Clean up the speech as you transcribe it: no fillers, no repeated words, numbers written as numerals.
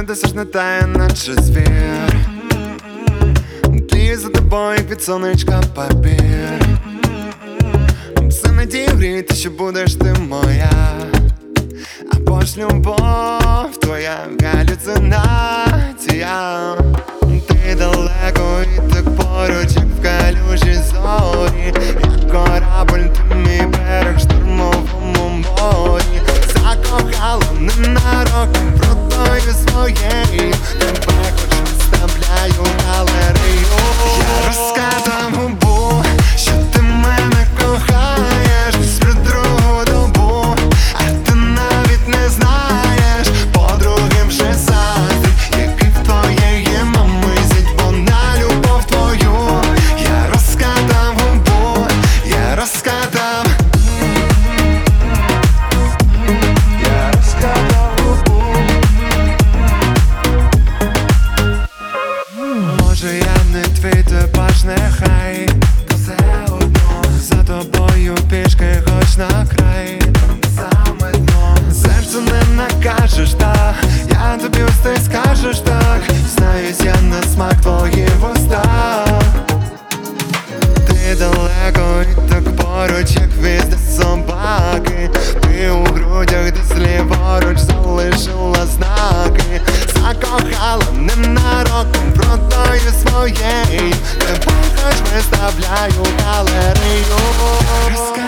досі ж не тає, наче звір. Тліє за тобою, як від сонечка папір. Все надію гріти, що будеш ти моя, або ж любов твоя галюцинація. Ти далеко і так поруч, як в калюжі зорі, як корабль, ти мій берег в штурмовому морі. Закохала ненароком брудною своєю, тебе хоч виставляю галерею. Я розкатав губу, що ти мене кохаєш всю другу добу, а ти навіть не знаєш, подруги вже заздрять, який в твоєї мами зять вона любов твою. Я розкатав губу, я розкатав. Може я не твій типаж, нехай все одно за тобою пішки хоч на край. Саме дно серцю не накажеш, так я тобі ось ти скажеш, так знаюсь я на смак твої вуста. Ти далеко і так поруч, як візди собаки. Ти у грудях десь ліворуч залишила знаки. Закохала ненароком брудною своєю, тебе хоч виставляю галерею.